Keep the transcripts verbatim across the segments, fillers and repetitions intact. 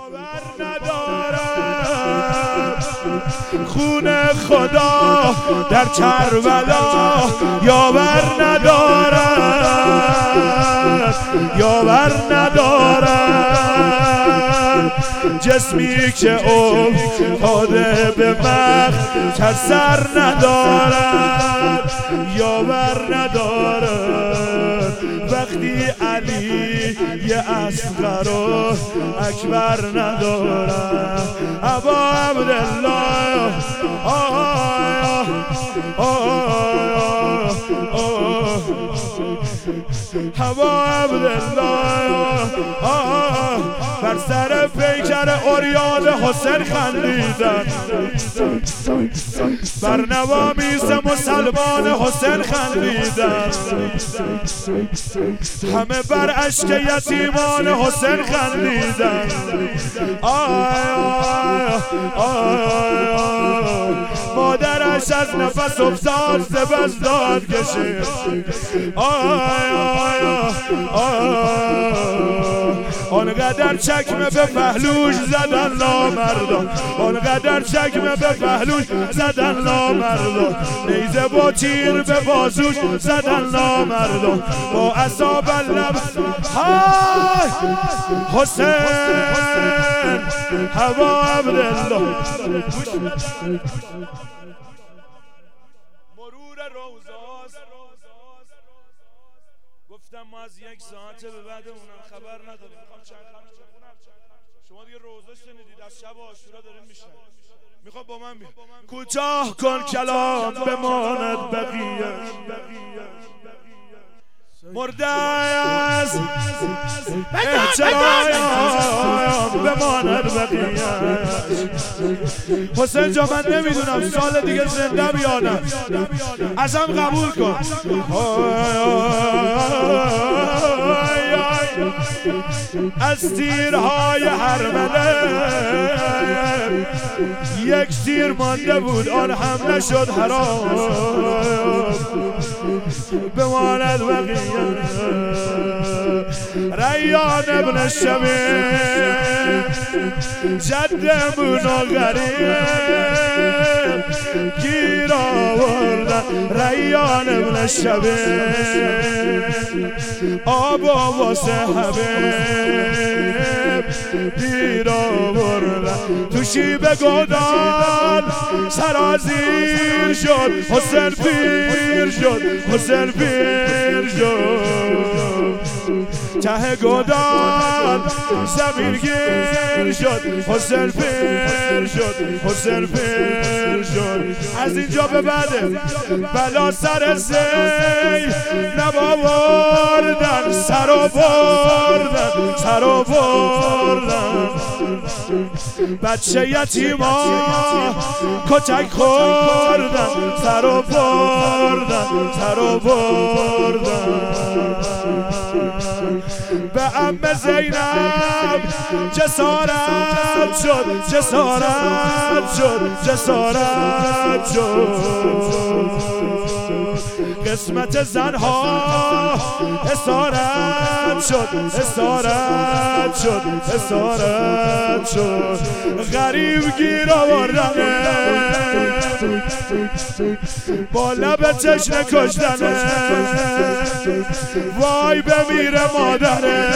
باور ندارم خون خدا در کربلا یاور ندارد یاور ندارد جسمی که افتاده به مقتل سر ندارد یاور ندارد وقتی علی یه اصغر و اکبر ندارد ابا عبدالله آه آه آه ابا عبدالله آه بر سر پیکر عریان حسین خندیدن بر نوامیس مسلمان حسین خندیدن همه بر اشک یتیمان حسین خندیدن آی آی آی مادرش از نفس افتاد سپس داد کشید آی آی آی آنقدر چکمه به پهلوش زدن نامردان آنقدر چکمه به پهلوش زدن نامردان نیزه با تیر به بازوش زدن نامردان با عصا لب های حسین هوا عبدالله مرور روزاست گفتم ما از یک ساعت به بعد اونم خبر نداریم میخوام چند خبر شما دیگه روزا شنیدید از شب عاشورا داریم میشن میخوام با من بیا کوتاه کن کلام بماند بقیه مرده از احترام بماند بقیه حسین جا من نمیدونم سال دیگه زنده بیانم ازم قبول کن از تیرهای هرمله یک تیر مانده بود آن هم نشد حرام بماند بقیه ریان ابن شبیب جدمون و غریب گیر آوردن ریان ابن شبیب آب و واسه حبیب گیر آوردن تو شیب گودان سرازیر شد حسین پیر شد حسین پیر شد ته گودان زمین گیر شد حسین پیر شد حسین پیر شد از اینجا به بعد بلا سر زی نباوردن سر و بردن سر و بردن بچه یتیما کتک خوردن سر و بردن سر و بردن به عمه زینب جسارت شد جسارت شد جسارت شد قسمت زنها اسارت شد اسارت شد اسارت شد غریب گیر آوردنه با لب تشنه کشتنه وای بمیره مادره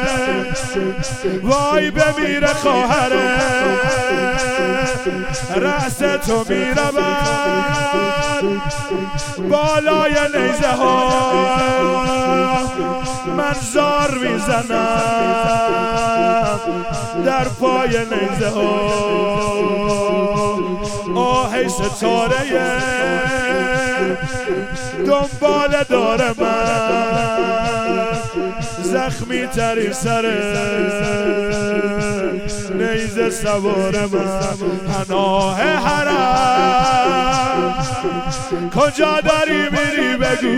وای بمیره خواهره رأس تو میره بر بالای نیزه ها من زار میزنم در پای نیزه ها آهی ستاره دنبال داره من زخمی تری سره نیزه سوار من پناه حرم کجا داری میری بگو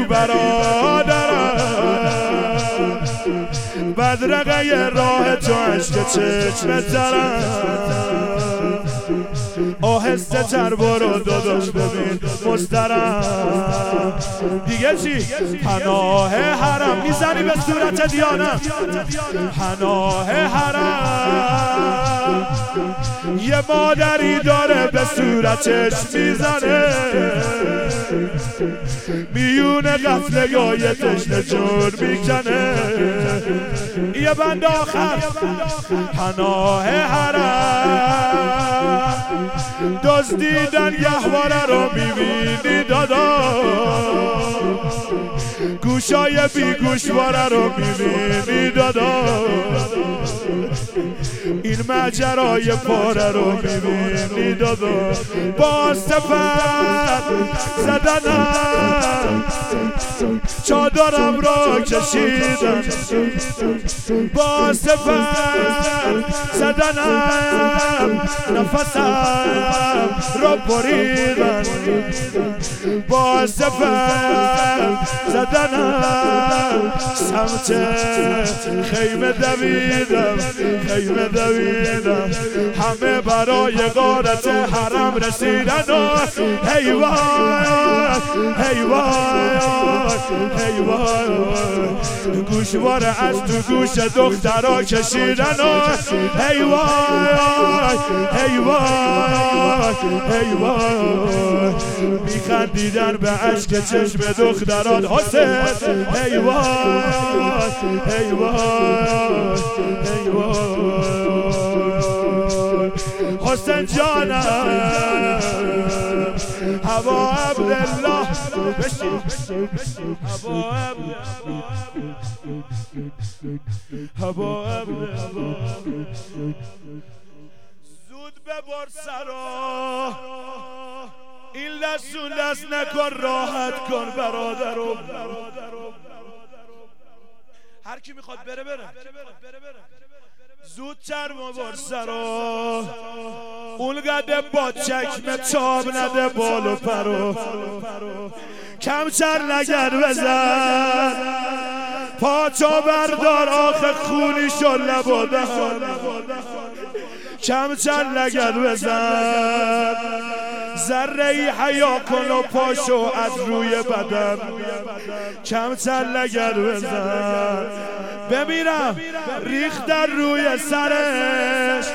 برادرم بدرقه راه تو عشق چشم ترم آهسته تر برو داداش ببین مسترم دیگه چی؟ پناه حرم میزنی به صورت دیانم پناه حرم یه مادری داره به صورتش میزنه، میون قتلگاه تشنه جون میکنه. یه بند آخر پناه حرم، دزدیدن گهواره رو میبینی دادا، گوشای بی گوشواره رو میبینی دادا، این ماجرای پاره رو میبینی دادا. با سفر زدنم چادرم را کشیدم، با سفر زدنم نفسم را بریدن، با سفر زدنم سمت خیمه دویدم، خیمه دویدم. همه برای غارت حرم رسیدن و هی وای هی وای هی وای، گوشواره از تو گوش دخترا کشیدن و هی وای هی وای هی وای، میخندیدن به عشق چشم دختران حسین. هی وای هی وای هی وای، حسین جانم هوا عبدالله بشین، هوا هوا عبدالله، زود ببر سرا این لسون دست نکن، راحت کن برادرم. هر کی میخواد بره بره، زودتر ببر سرا اون قده با چکمه چاب نده بالو پرو، کمتر نگرد بزن پاچو بردار آخه خونی شل لب دهن، کمتر نگرد بزن ذره ای حیا کن و پاشو از روی بدن، کمتر نگرد بزن. بمیرم ریخت در روی سرش،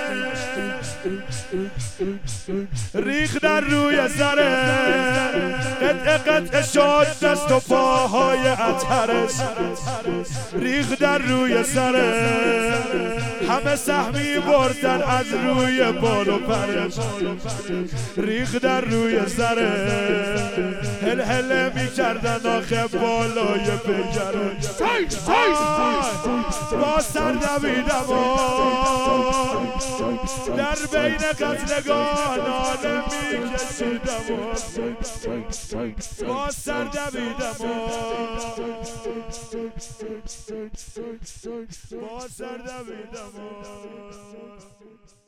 ریخت در روی سرش، قطع قطع شد دست و پاهای اطهرش، ریخت در روی سرش، همه سهمی بردن از روی بال و پرش، ریخت در روی سرش، هل هل می کردن آخه بالای پیکرش. با سر دویدم در بین قتلگاه ناله می کشیدم، با سر دویدم با سر دویدم.